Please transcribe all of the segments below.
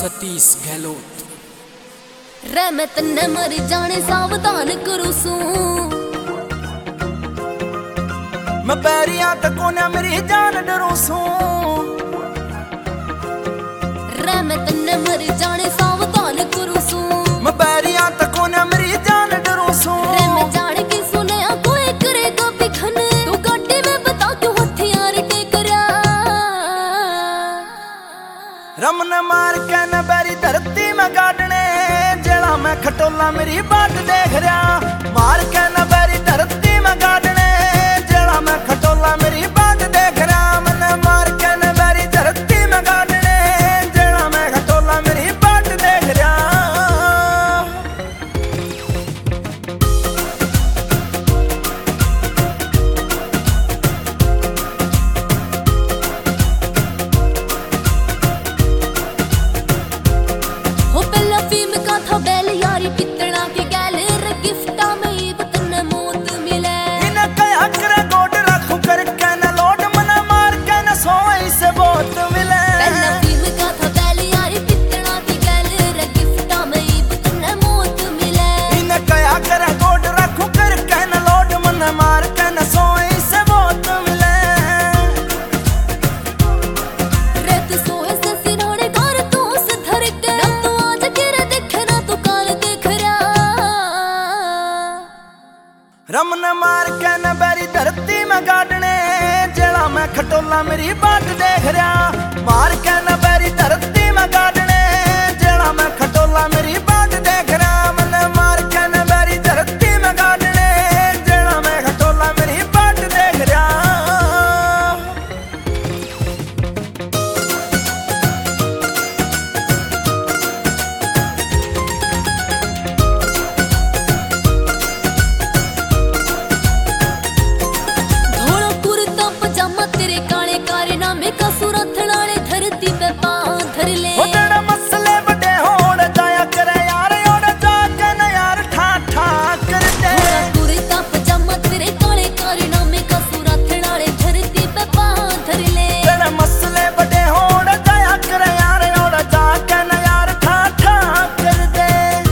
सतीश गहलोत। रे मैं तन्ने मरी जाने सावधान करू सू, मैं पैरिया तको न मेरी जान डरू सू। रे मैं तन्ने मरी जाने सावधान करू सू, मैं पैरिया तको न मेरी जान डरू सू। रे मैं जान की सुने कोई करेगा बिखन, तू गाड़ी में बता क्यों हथियार टेक रहा। रमन मार के न बैरी धरती में गाड़ने, जड़ा मैं खटोला मेरी बाट देख रहा। मार के न बैरी धरती में गाड़ने, जड़ा मैं खटोला मेरी बाट देख रहा। मन मार के न बैरी धरती में गाड़ने, जड़ा मैं खटोला मेरी बाट देख रहा। हो पहला फिल्म का था बैल यारी कितना के गैल, रे गिफ्टा में ये बतन मौत मिले। इन्हें कया करे गोड रखू करके न लोड, मन मार के न सोई से बहुत मिले। पहला फिल्म का था बैल यारी कितना के गैल, रे गिफ्टा में ये बतन मौत मिले। इन्हें कया करे गोड रखू करके न लोड, मन मार के न सोई से बहुत मिले। रे तू सोए से सिरोड़े घर तू से धर के, ना तू आज गिरे देखे ना तू काल देख रहा। रमन मार के न बैरी धरती में गाड़ने, जड़ा मैं खटोला मेरी बाट देख रहा। मार के न बैरी धरती में गाड़ने, जड़ा मैं खटोला मेरी बाट देख रहा। मन मार के न बैरी धरती में गाड़ने, जड़ा मैं खटोला मेरी बाट देख रहा। धोला कुर्ता पजामा तेरे काले कारनामे का सूरत लाने धरती पे पांव धर ले। हो तेरा मसले बड़े होड़ जाया करे यार, ओड़ जाके न यार ठा ठा कर दे। धोला कुर्ता पजामा तेरे काले कारनामे का सूरत लाने धरती पे पांव धर ले। तेरे मसले बड़े होड़ जाया करे यार, ओड़ जाके न यार ठा ठा कर दे।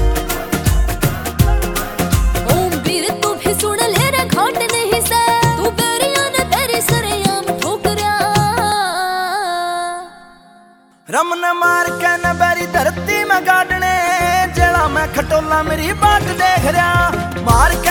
ओम वीर तू भी सुन ले रे घाट नहीं से, तू बेरिया ने तेरे सरेआम ठोकरा। रमन मार के न बैरी धरती में गाड़ने, जड़ा मैं खटोला मेरी बाट देख रहा। मार के